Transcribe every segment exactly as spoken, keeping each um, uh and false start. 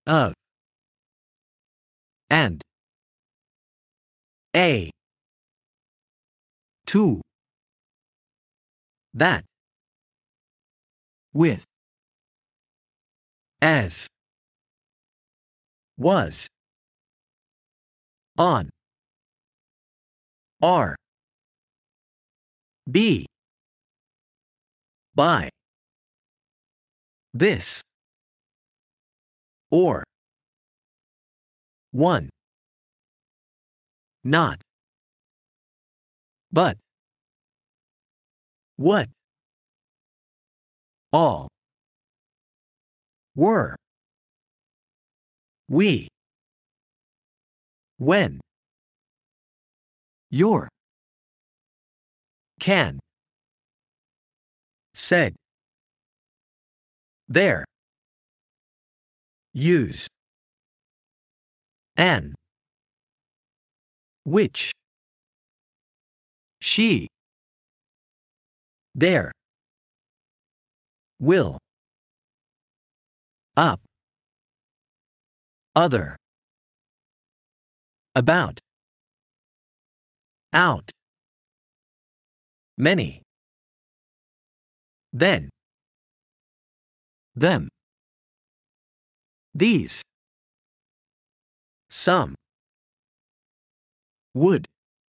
of, and, a, to, that, with, as, was, on, are, be, by, this, or, one, not, but, what, all, were, we, when, your, can, said, there, use, an, which, she, there, will, up, other, about, out, many, then, them, these, some, would,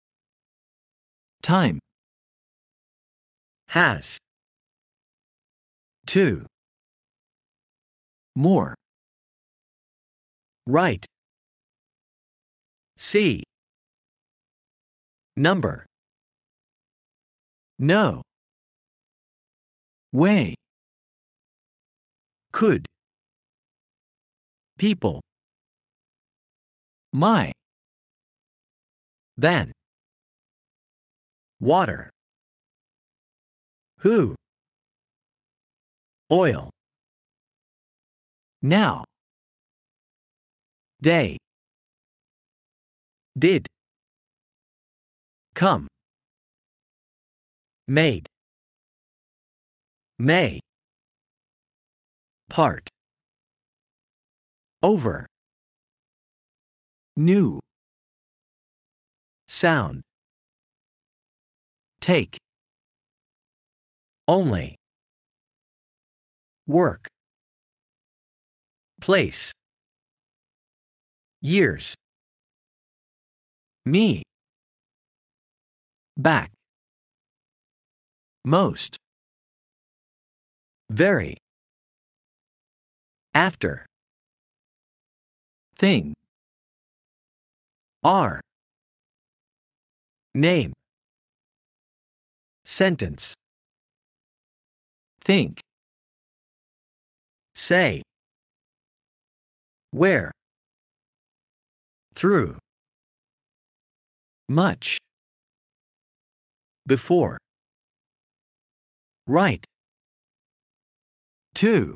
time, has, to, more, right, see, number, no, way, could, people, my, than, water, who, oil, now, day, did, come, made, may, part, over, new, sound, take, only, work, place, years, me, back, most, very, after, thing, are, name, sentence, think, say, where, through, much, before, right, to,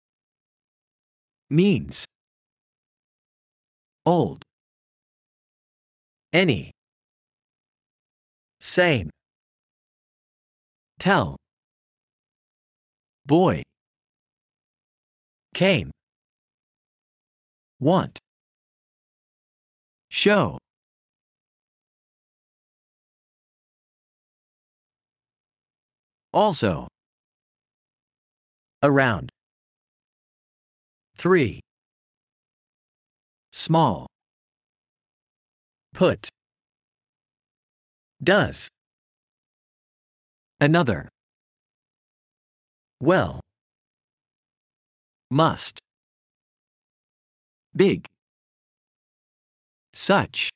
means, old, any, same, tell, boy, came, want, show, also, around, three, small, put, does, another, well, must, big, such,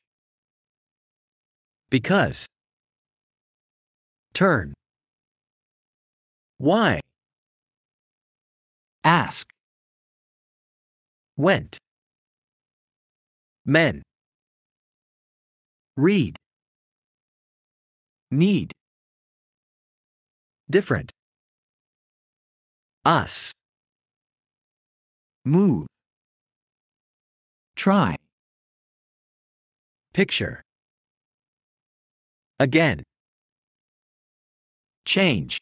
because, turn, why, ask, went, men, read, need, different, us, move, try, picture, again, change,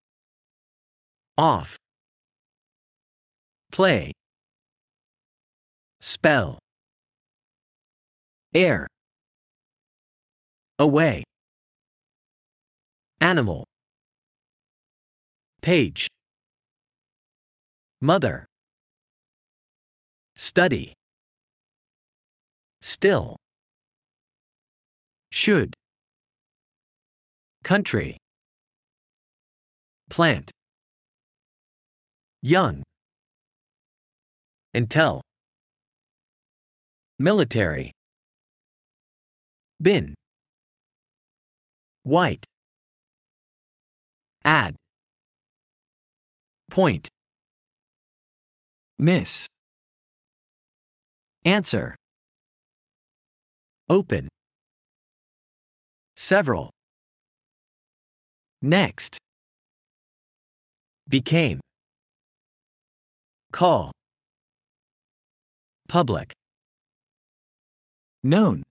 off, play, Spell. Air. Away. Animal. Page. Mother. Study. Still. Should. Country. Plant. Young. Until. Military. Bin. White. Add. Point. Miss. Answer. Open. Several. Next. Became. Call. Public. Known.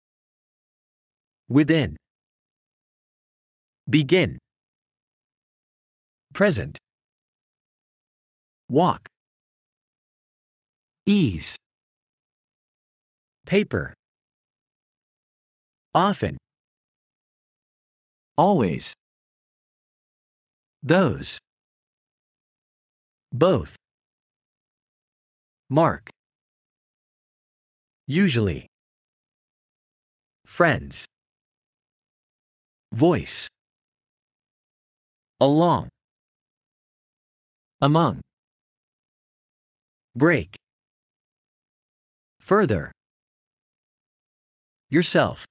Within. Begin. Present. Walk. Ease. Paper. Often. Always. Those. Both. Mark. Usually. Friends. Voice. Along. Among. Break. Further. Yourself.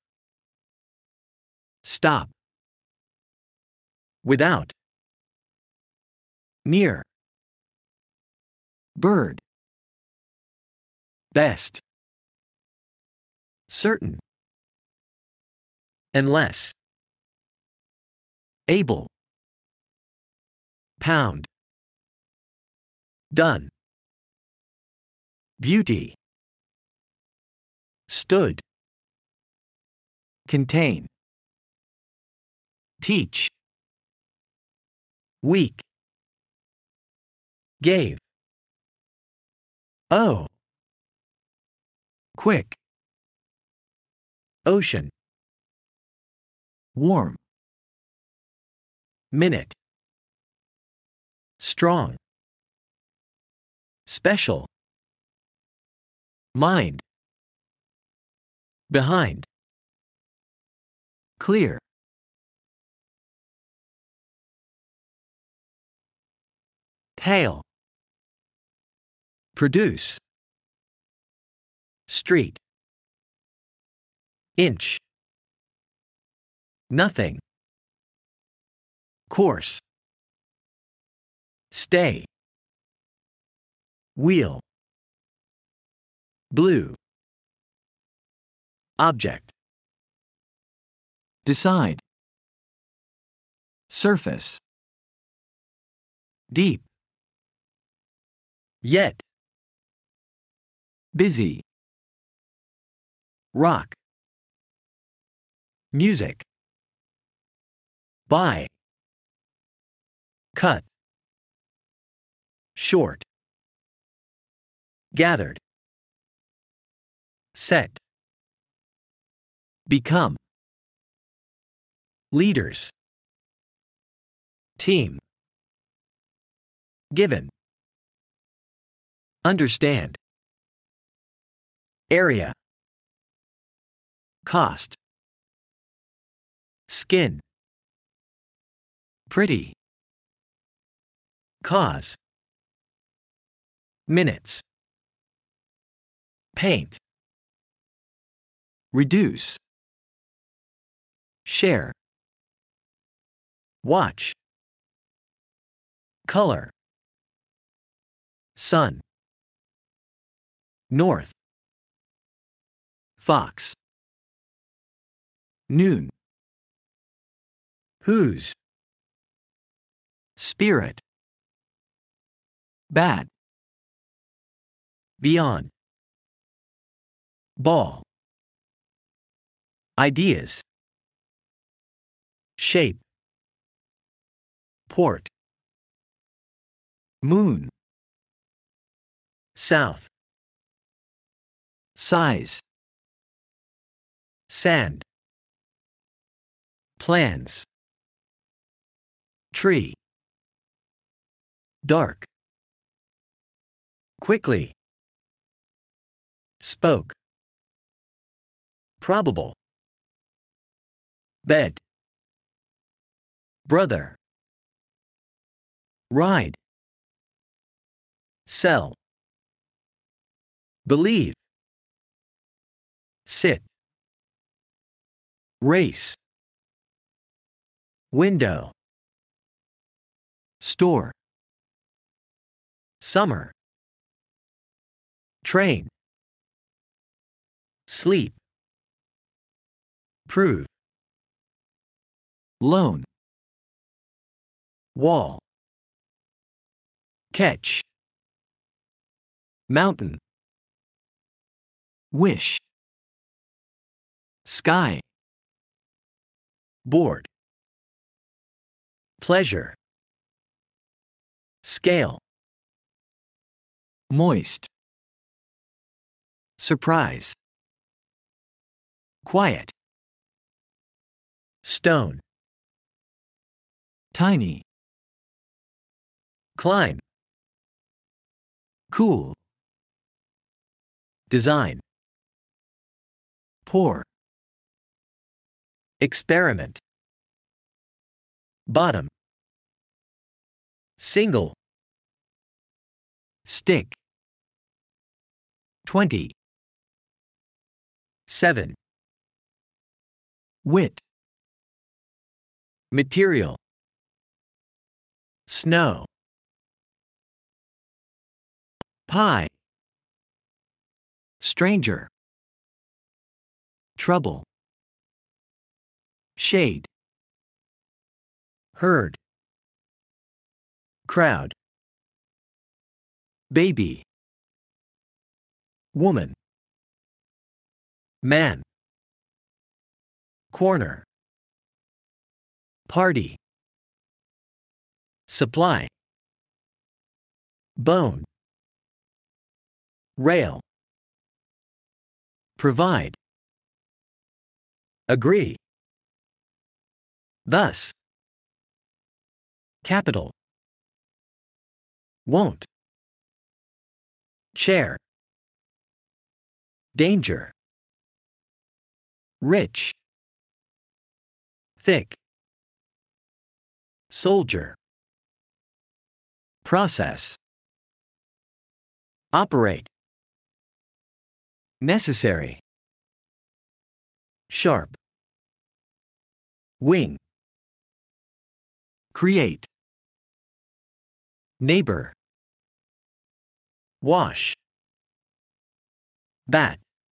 Stop. Without. Near. Bird. Best. Certain. Unless. Able. Pound. Done. Beauty. Stood. Contain. Teach. Week. Gave. Oh. Quick. Ocean. Warm. Minute. Strong. Special. Mind. Behind. Clear. Tail. Produce. Street. Inch. Nothing. Course. Stay. Wheel. Blue. Object. Decide. Surface. Deep. Yet. Busy. Rock. Music. Buy. Cut. Short. Gathered. Set. Become. Leaders. Team. Given. Understand. Area. Cost. Skin. Pretty. Cause. Minutes. Paint. Reduce. Share. Watch. Color. Sun. North. Fox. Noon. Whose. Spirit. Bad. Beyond. Ball. Ideas. Shape. Port. Moon. South. Size. Sand. Plans. Tree. Dark. Quickly. Spoke. Probable. Bed. Brother. Ride. Sell. Believe. Sit. Race. Window. Store. Summer. Train. Sleep. Prove. Loan. Wall. Catch. Mountain. Wish. Sky. Board. Pleasure. Scale. Moist. Surprise. Quiet. Stone. Tiny. Climb. Cool. Design. Pour. Experiment. Bottom. Single. Stick. Twenty. Seven. Wit. Material. Snow. Pie. Stranger. Trouble. Shade. Herd. Crowd. Baby. Woman. Man. Corner. Party. Supply. Bone. Rail. Provide. Agree. Thus. Capital. Won't. Chair. Danger. Rich. Thick. Soldier. Process. Operate. Necessary. Sharp. Wing. Create. Neighbor. Wash. Bat.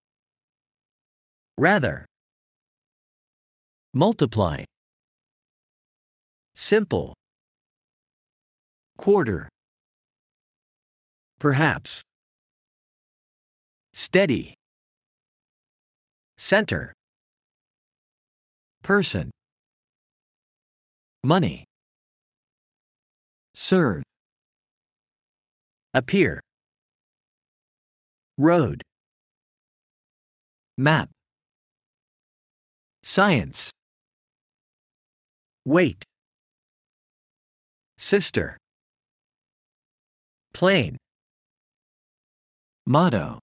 Rather. Multiply. Simple. Quarter. Perhaps. Steady. Center. Person. Money. Serve. Appear. Road. Map. Science. Weight. Sister. Plane. Motto.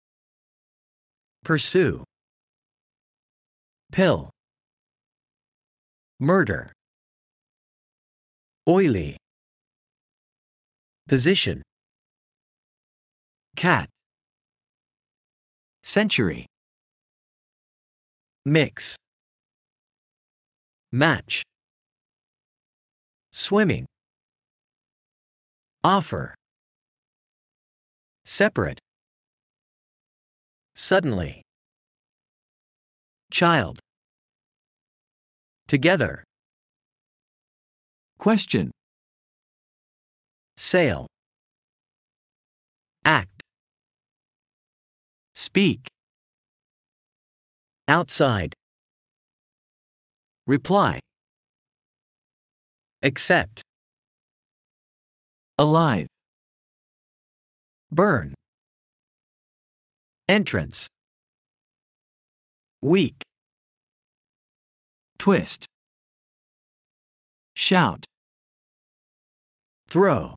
Pursue. Pill. Murder. Oily. Position. Cat. Century. Mix. Match. Swimming. Offer. Separate. Suddenly. Child. Together. Question. Sail. Act. Speak. Outside. Reply. Accept. Alive. Burn. Entrance. Weak. Twist. Shout. Throw.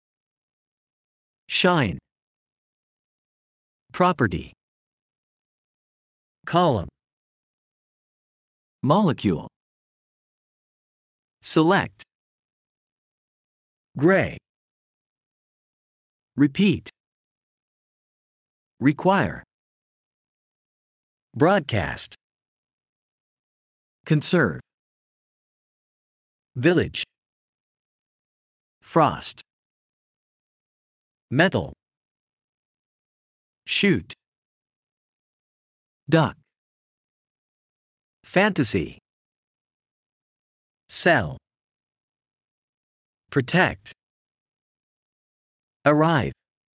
Shine. Property. Column. Molecule. Select. Gray. Repeat. Require. Broadcast. Conserve. Village. Frost. Metal. Shoot. Duck. Fantasy. Sell. Protect. Arrive.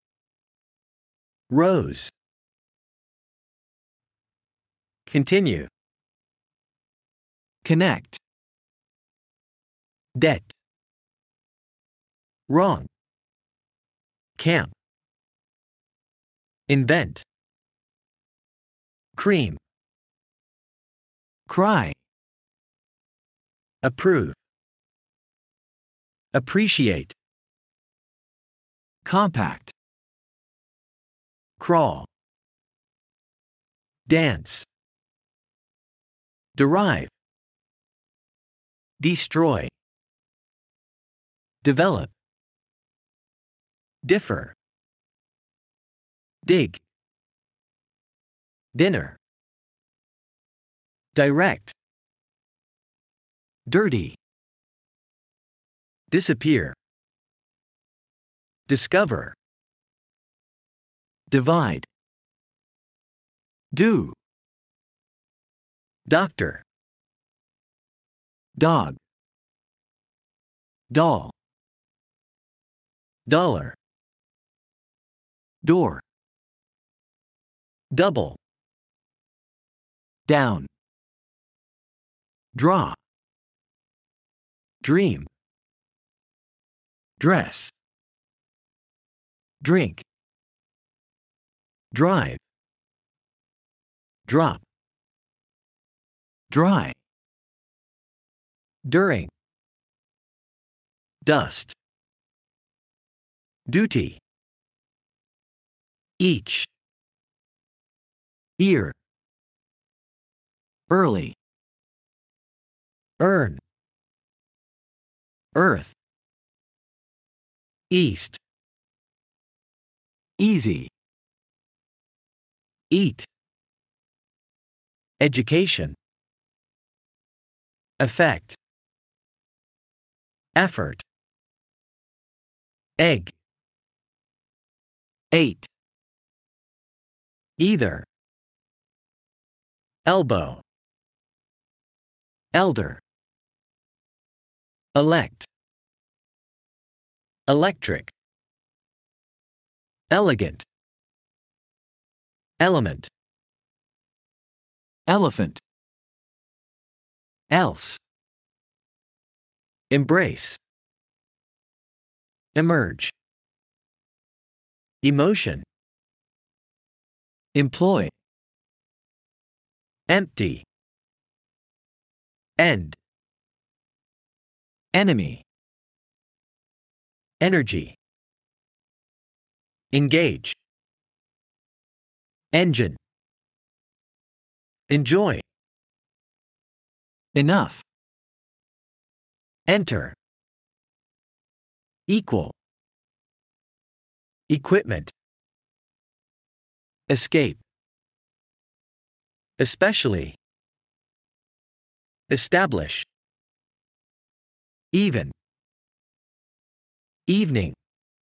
Rose. Continue. Connect. Debt. Wrong. Camp. Invent. Cream. Cry. Approve. Appreciate. Compact. Crawl. Dance. Derive. Destroy. Develop. Differ. Dig. Dinner. Direct. Dirty. Disappear. Discover. Divide. Do. Doctor. Dog. Doll. Dollar. Door. Double. Down. Draw. Dream. Dress. Drink. Drive. Drop. Dry. During. Dust. Duty. Each. Ear. Early. Earn. Earth. East. Easy. Eat. Education. Effect. Effort. Egg. Eight. Either. Elbow. Elder. Elect. Electric. Elegant. Element. Elephant. Else. Embrace. Emerge. Emotion. Employ. Empty. End. Enemy. Energy. Engage. Engine. Enjoy. Enough. Enter. Equal. Equipment. Escape. Especially. Establish. Even. Evening.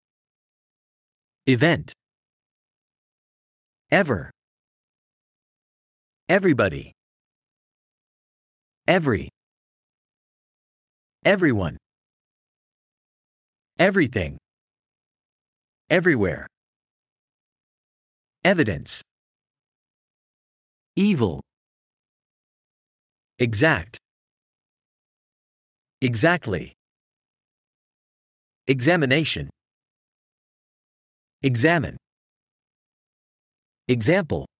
Event. Ever. Everybody. Every. Everyone. Everything. Everywhere. Evidence. Evil. Exact. Exactly. Examination. Examine. Example.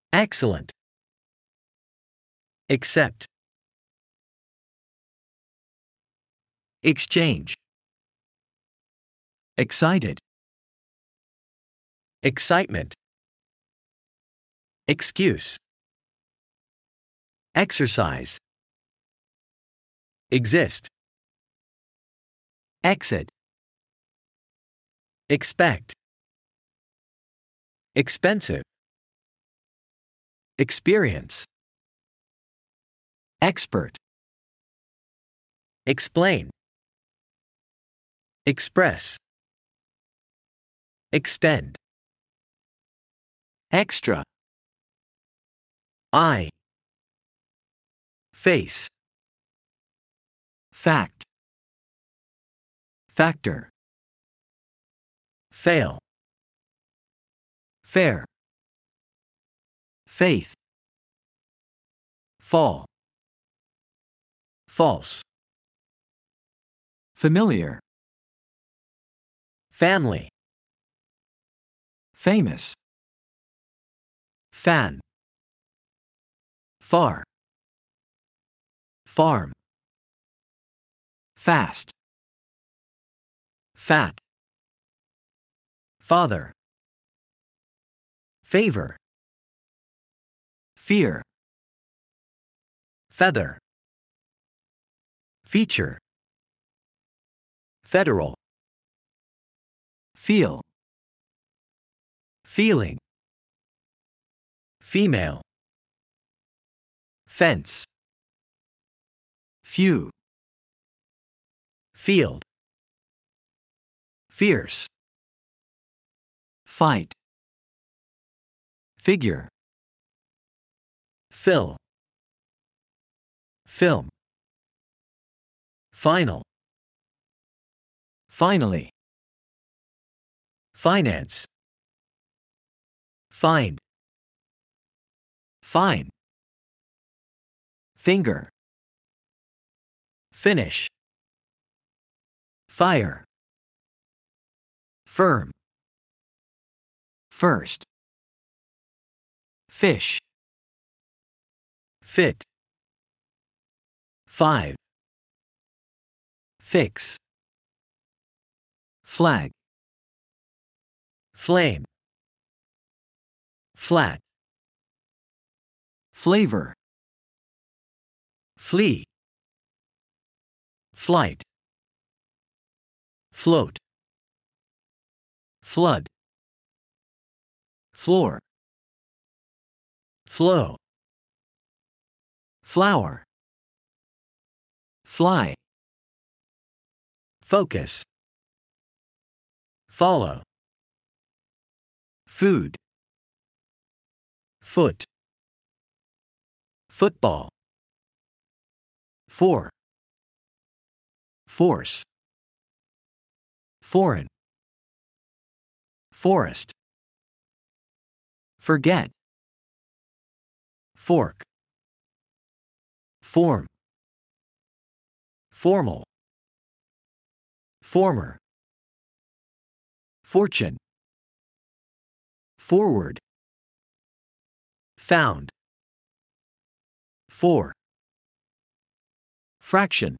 Excellent. Accept. Exchange. Excited. Excitement. Excuse. Exercise. Exist. Exit. Expect. Expensive. Experience. Expert. Explain. Express. Extend. Extra. I. Face. Fact. Factor. Fail. Fair. Faith. Fall. False. Familiar. Family. Famous. Fan. Far. Farm. Fast. Fat. Father. Favor. Fear. Feather. Feature. Federal. Feel. Feeling. Female. Fence. Few. Field. Fierce. Fight. Figure. Fill. Film. Final. Finally. Finance. Find. Fine. Finger. Finish. Fire. Firm. First. Fish. Fit. Five. Fix. Flag. Flame. Flat. Flavor. Flee. Flight. Float. Flood. Floor. Flow. Flower. Fly. Focus. Follow. Food. Foot. Football. For. Force. Foreign. Forest. Forget. Fork. Form. Formal. Former. Fortune. Forward. Found. For. Fraction.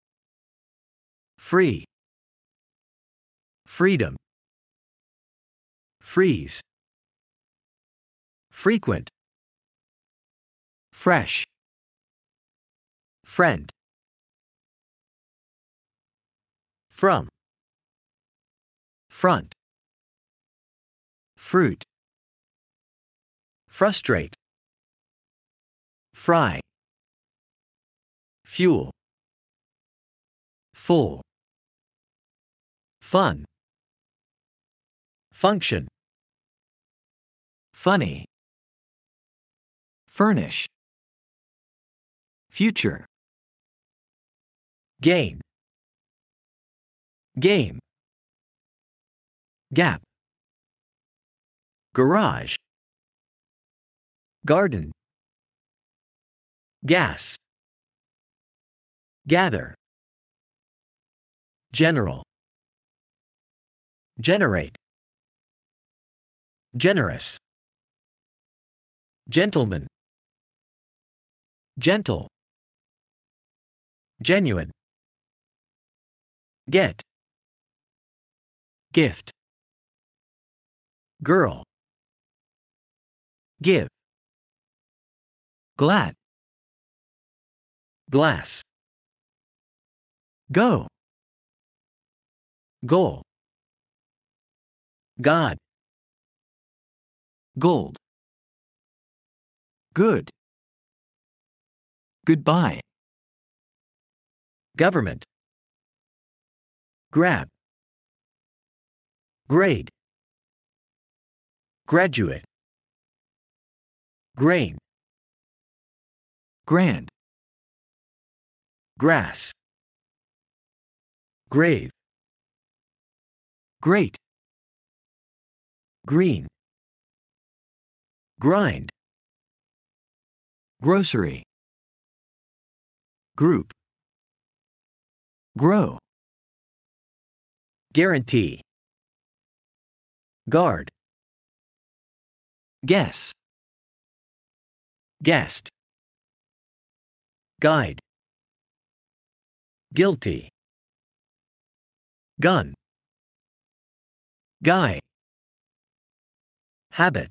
Free. Freedom. Freeze. Frequent. Fresh. Friend. From. Front. Fruit. Frustrate. Fry. Fuel. Full. Fun. Function. Funny. Furnish. Future. Gain. Game. Gap. Garage. Garden. Gas. Gather. General. Generate. Generous. Gentleman. Gentle. Genuine. Get. Gift. Girl. Give. glad, Glass. go, Goal. God. gold, good, goodbye, Government. Grab. Grade. Graduate. Grain. grand, Grass. Grave. great, Green. Grind. grocery, Group. grow, Guarantee. Guard. guess, Guest. Guide. Guilty. Gun. Guy. Habit.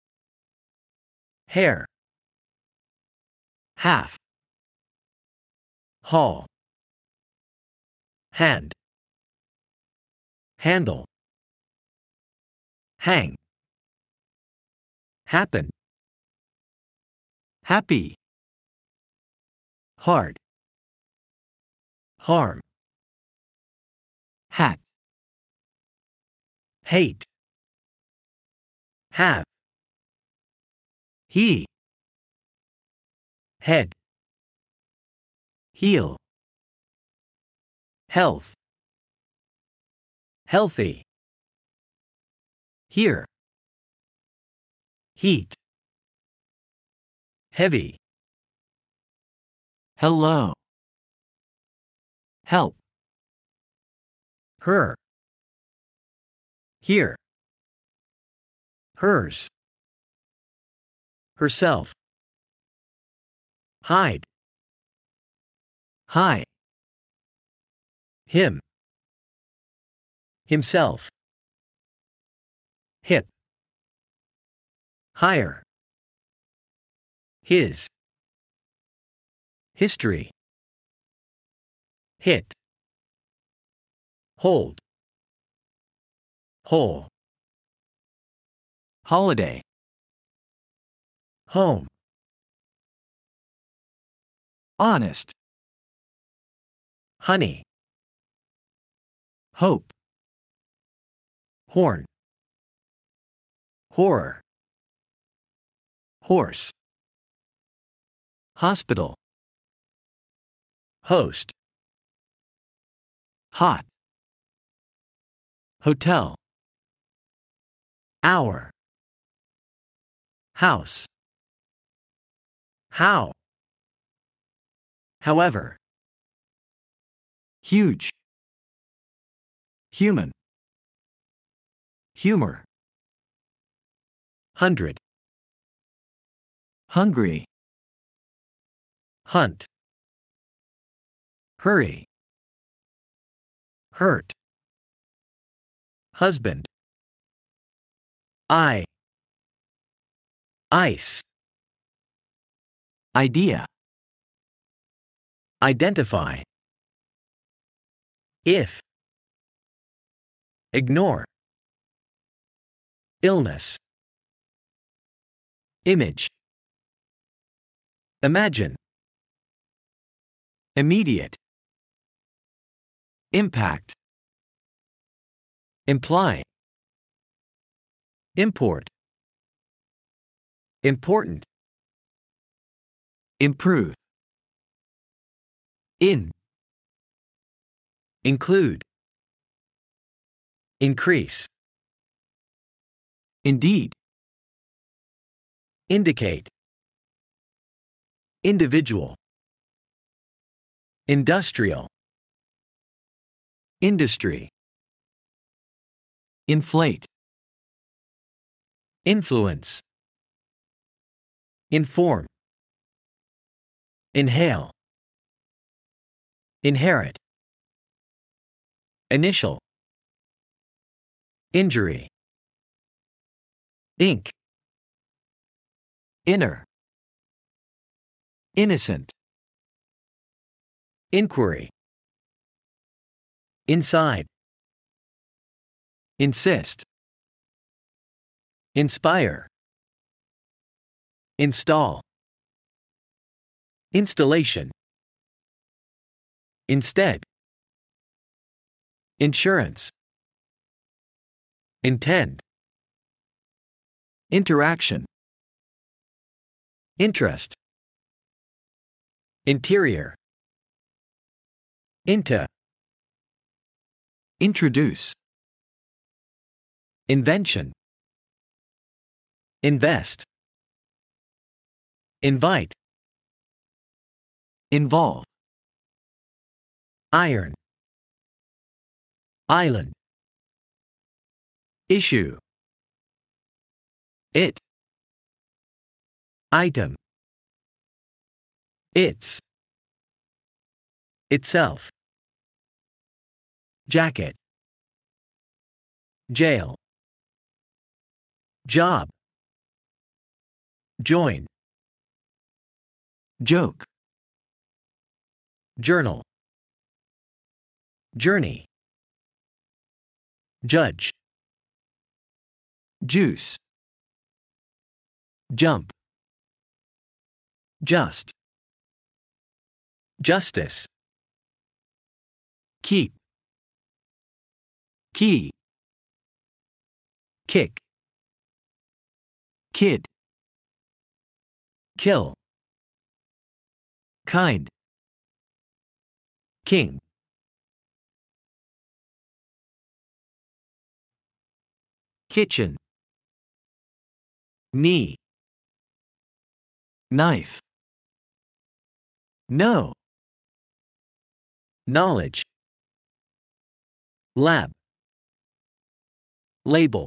Hair. Half. Hall. Hand. Handle. Hang. Happen. happy, Hard. Harm. hat, Hate. Have. he, Head. heel, Health. Healthy. Here. Heat. Heavy. hello, help, Her. Here. Hers. Herself. Hide. high, Him. Himself. Hip. Higher. His. History. Hit. Hold. Whole. holiday, Home. honest, Honey. hope, Horn. Horror. Horse. Hospital. Host. hot, Hotel. Hour. House. How. However. huge, human, humor, Hundred. hungry, Hunt. Hurry. Hurt. Husband. I. Ice. idea, Identify. If. Ignore. Illness. Image. Imagine. immediate, impact, Imply. Import. Important. improve, In. Include. Increase. indeed, Indicate. Individual. Industrial. industry, inflate, Influence. Inform. Inhale. Inherit. Initial. Injury. Ink. Inner. Innocent. Inquiry. Inside. Insist. Inspire. Install. Installation. Instead. Insurance. Intend. Interaction. Interest. Interior. Into. Introduce. Invention. Invest. Invite. Involve. Iron. Island. Issue. It. Item. Its. Itself. Jacket. Jail. Job. Join. Joke. Journal. Journey. Judge. Juice. Jump. Just. Justice. Keep. Key. Kick. Kid. Kill. Kind. King. Kitchen. Knee. Knife. No. Knowledge. Lab. Label.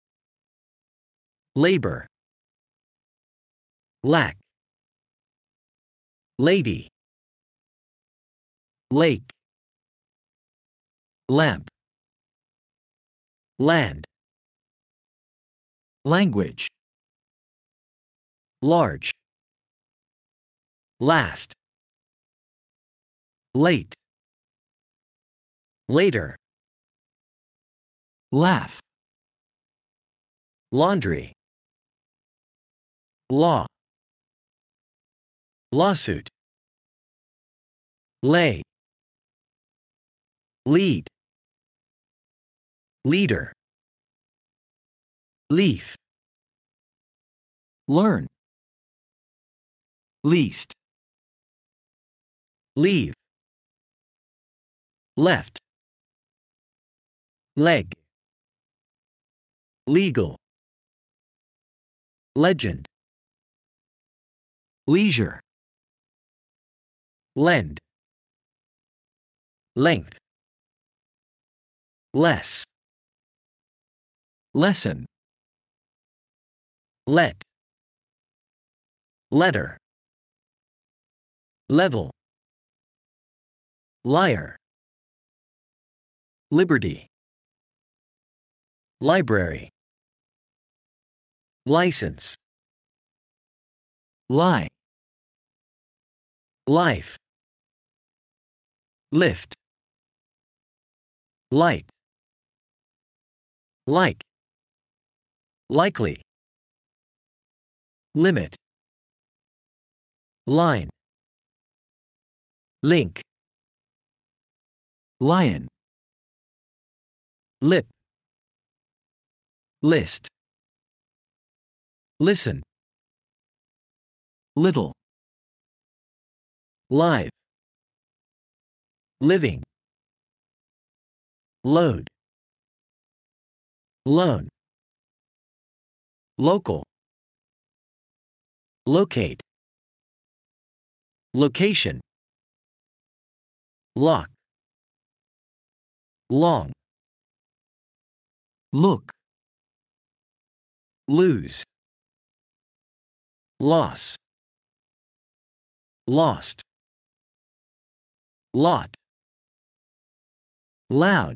Labor. Lack. Lady. Lake. Lamp. Land. Language. Large. Last. Late. Later. Laugh. Laundry. Law. Lawsuit. Lay. Lead. Leader. Leaf. Learn. Least. Leave. Left. Leg. Legal. Legend. Leisure. Lend. Length. Less. Lesson. Let. Letter. Level. Liar. Liberty. Library. License. Lie. Life. Lift. Light. Like. Likely. Limit. Line. Link. Lion. Lip. List. Listen. Little. Live. Living. Load. Loan. Local. Locate. Location. Lock. Long. Look. Lose. Loss. Lost. Lot. Loud.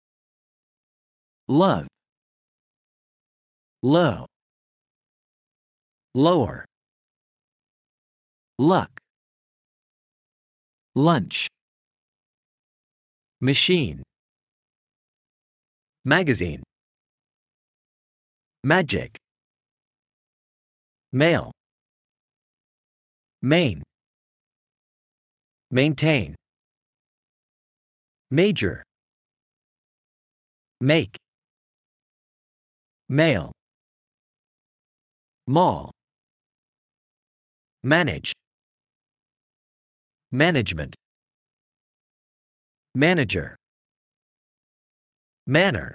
Love. Low. Lower. Luck. Lunch. Machine. Magazine. Magic. Mail. Main. Maintain. Major. Make. Mail. Mall. Manage. Management. Manager. Manner.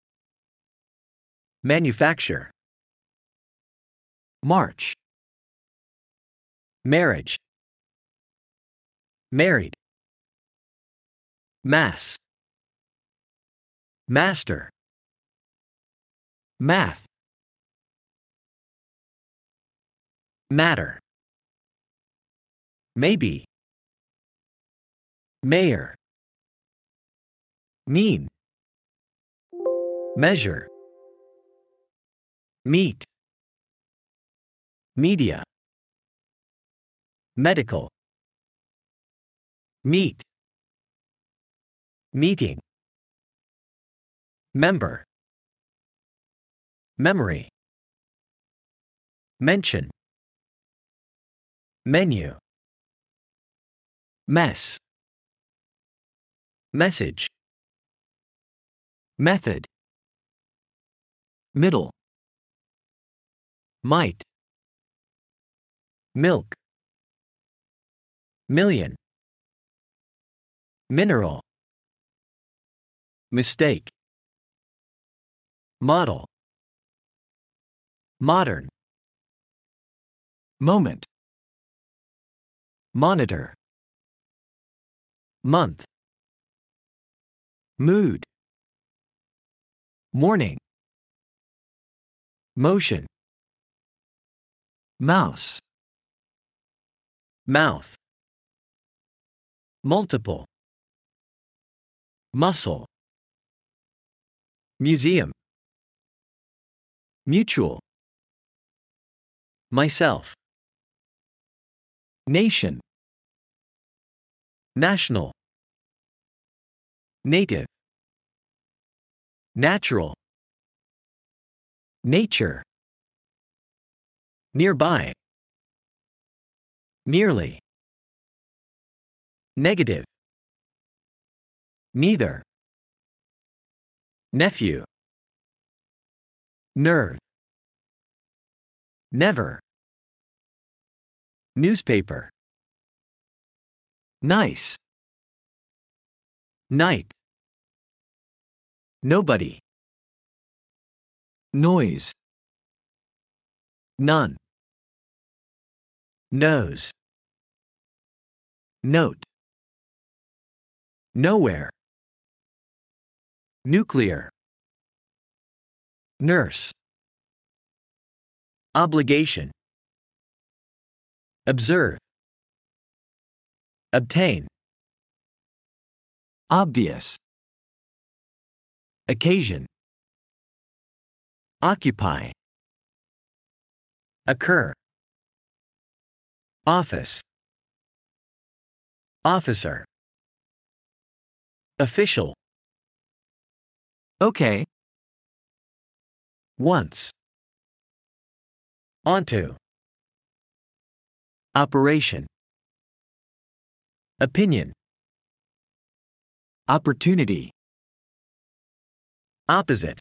Manufacture. March. Marriage. Married. Mass. Master. Math. Matter. Maybe. Mayor. Mean. Measure. Meet. Media. Medical. Meet. Meeting. Member. Memory. Mention. Menu. Mess. Message. Method. Middle. Might. Milk. Million. Mineral. Mistake. Model. Modern. Moment. Monitor. Month. Mood. Morning. Motion. Mouse. Mouth. Multiple. Muscle. Museum. Mutual. Myself. Nation. National. Native. Natural. Nature. Nearby. Nearly. Negative. Neither. Nephew. Nerve. Never. Newspaper. Nice. Night. Nobody. Noise. None. Nose. Note. Nowhere. Nuclear. Nurse. Obligation. Observe. Obtain. Obvious. Occasion. Occupy. Occur. Office. Officer. Official. Okay. Once. Onto. Operation. Opinion. Opportunity. Opposite.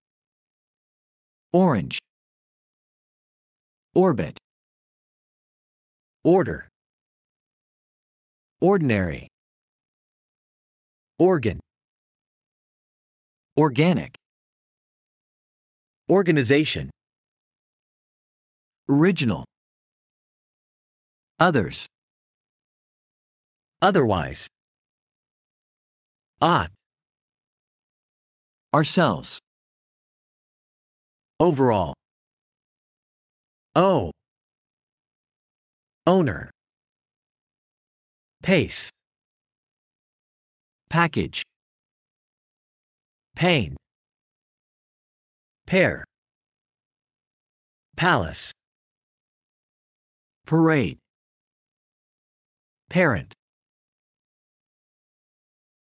Orange. Orbit. Order. Ordinary. Organ. Organic. Organization. Original. Others. Otherwise. Ought. Ourselves. Overall. Oh. owner, pace, package, pain, pair, palace, parade, parent,